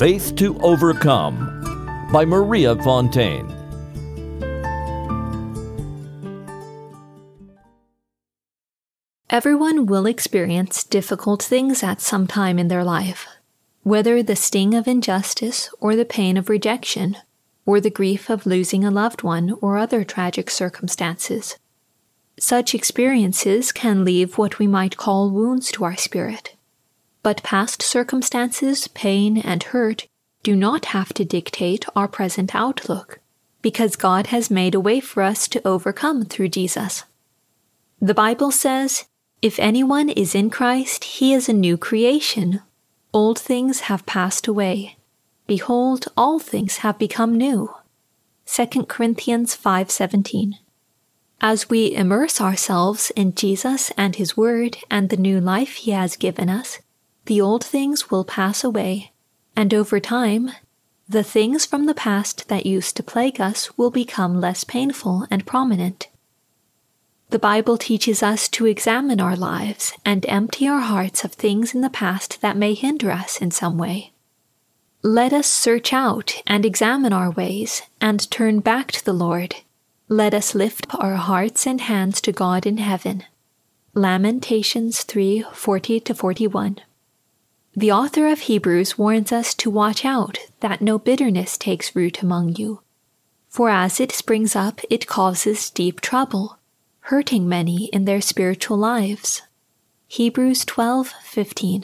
Faith to Overcome by Maria Fontaine. Everyone will experience difficult things at some time in their life, whether the sting of injustice or the pain of rejection, or the grief of losing a loved one or other tragic circumstances. Such experiences can leave what we might call wounds to our spirit. But past circumstances, pain, and hurt do not have to dictate our present outlook, because God has made a way for us to overcome through Jesus. The Bible says, "If anyone is in Christ, he is a new creation. Old things have passed away. Behold, all things have become new." 2 Corinthians 5:17. As we immerse ourselves in Jesus and His Word and the new life He has given us, the old things will pass away, and over time, the things from the past that used to plague us will become less painful and prominent. The Bible teaches us to examine our lives and empty our hearts of things in the past that may hinder us in some way. Let us search out and examine our ways and turn back to the Lord. Let us lift our hearts and hands to God in heaven. Lamentations 3:40-41. The author of Hebrews warns us to watch out that no bitterness takes root among you. For as it springs up, it causes deep trouble, hurting many in their spiritual lives. Hebrews 12:15.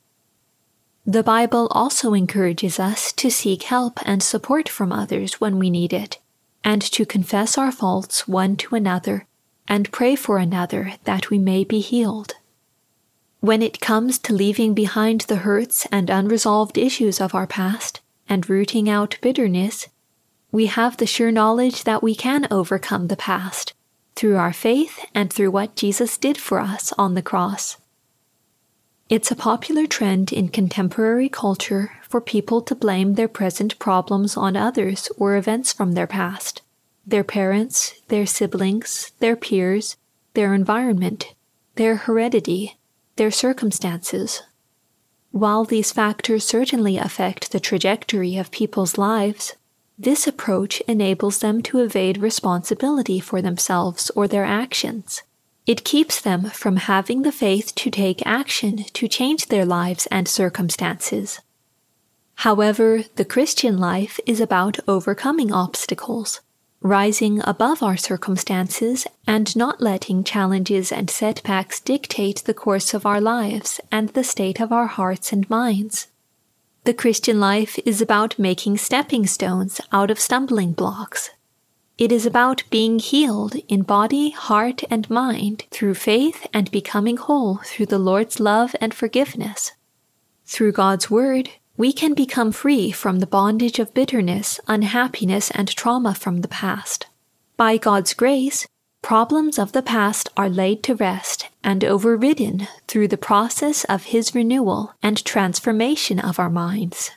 The Bible also encourages us to seek help and support from others when we need it, and to confess our faults one to another, and pray for another that we may be healed. When it comes to leaving behind the hurts and unresolved issues of our past, and rooting out bitterness, we have the sure knowledge that we can overcome the past, through our faith and through what Jesus did for us on the cross. It's a popular trend in contemporary culture for people to blame their present problems on others or events from their past, their parents, their siblings, their peers, their environment, their heredity, their circumstances. While these factors certainly affect the trajectory of people's lives, this approach enables them to evade responsibility for themselves or their actions. It keeps them from having the faith to take action to change their lives and circumstances. However, the Christian life is about overcoming obstacles, rising above our circumstances, and not letting challenges and setbacks dictate the course of our lives and the state of our hearts and minds. The Christian life is about making stepping stones out of stumbling blocks. It is about being healed in body, heart, and mind through faith and becoming whole through the Lord's love and forgiveness. Through God's Word, we can become free from the bondage of bitterness, unhappiness, and trauma from the past. By God's grace, problems of the past are laid to rest and overridden through the process of His renewal and transformation of our minds.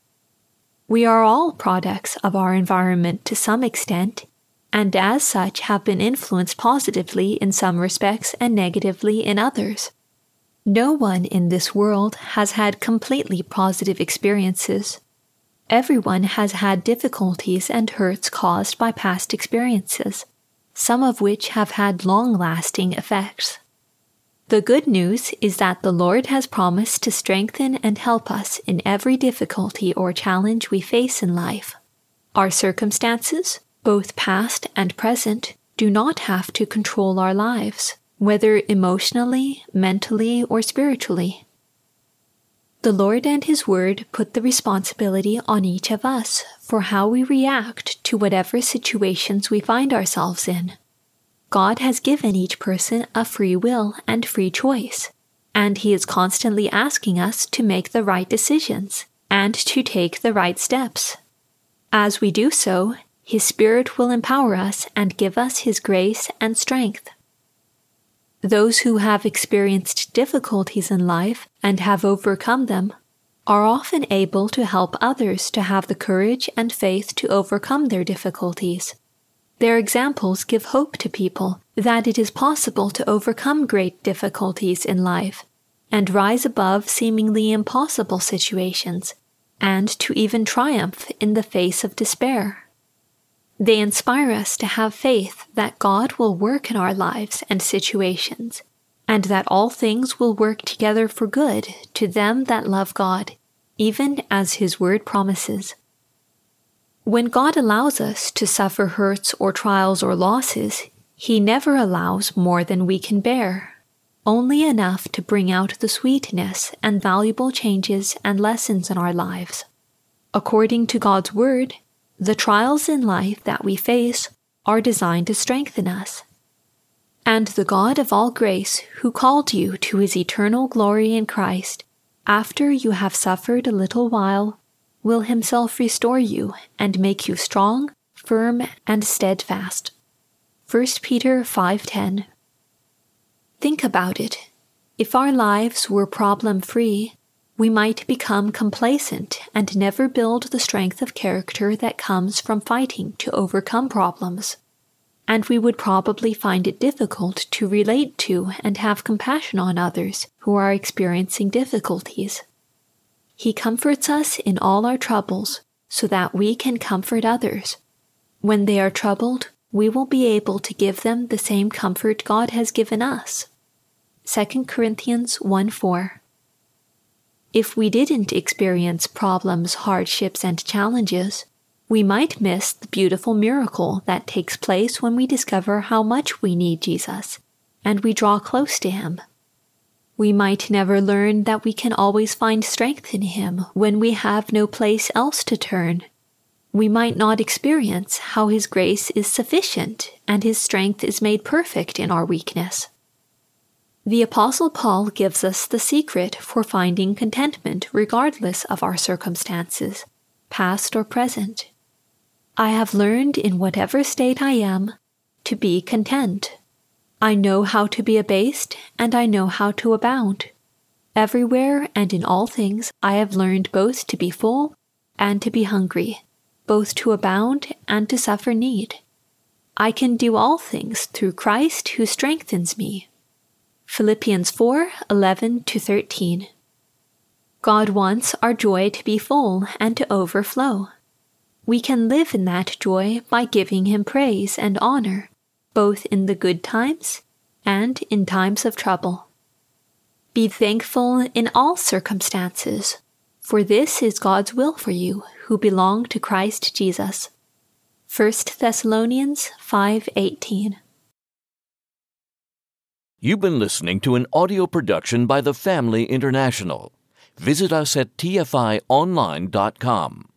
We are all products of our environment to some extent, and as such have been influenced positively in some respects and negatively in others. No one in this world has had completely positive experiences. Everyone has had difficulties and hurts caused by past experiences, some of which have had long-lasting effects. The good news is that the Lord has promised to strengthen and help us in every difficulty or challenge we face in life. Our circumstances, both past and present, do not have to control our lives, whether emotionally, mentally, or spiritually. The Lord and His Word put the responsibility on each of us for how we react to whatever situations we find ourselves in. God has given each person a free will and free choice, and He is constantly asking us to make the right decisions and to take the right steps. As we do so, His Spirit will empower us and give us His grace and strength. Those who have experienced difficulties in life and have overcome them are often able to help others to have the courage and faith to overcome their difficulties. Their examples give hope to people that it is possible to overcome great difficulties in life and rise above seemingly impossible situations, and to even triumph in the face of despair. They inspire us to have faith that God will work in our lives and situations, and that all things will work together for good to them that love God, even as His Word promises. When God allows us to suffer hurts or trials or losses, He never allows more than we can bear, only enough to bring out the sweetness and valuable changes and lessons in our lives. According to God's Word, the trials in life that we face are designed to strengthen us. And the God of all grace, who called you to His eternal glory in Christ, after you have suffered a little while, will Himself restore you and make you strong, firm, and steadfast. 1 Peter 5:10. Think about it. If our lives were problem-free, we might become complacent and never build the strength of character that comes from fighting to overcome problems. And we would probably find it difficult to relate to and have compassion on others who are experiencing difficulties. He comforts us in all our troubles so that we can comfort others. When they are troubled, we will be able to give them the same comfort God has given us. 2 Corinthians 1:4. If we didn't experience problems, hardships, and challenges, we might miss the beautiful miracle that takes place when we discover how much we need Jesus, and we draw close to Him. We might never learn that we can always find strength in Him when we have no place else to turn. We might not experience how His grace is sufficient and His strength is made perfect in our weakness. The Apostle Paul gives us the secret for finding contentment regardless of our circumstances, past or present. I have learned in whatever state I am to be content. I know how to be abased, and I know how to abound. Everywhere and in all things I have learned both to be full and to be hungry, both to abound and to suffer need. I can do all things through Christ who strengthens me. Philippians 4:11-13. God wants our joy to be full and to overflow. We can live in that joy by giving Him praise and honor, both in the good times and in times of trouble. Be thankful in all circumstances, for this is God's will for you who belong to Christ Jesus. 1 Thessalonians 5:18. You've been listening to an audio production by The Family International. Visit us at tfionline.com.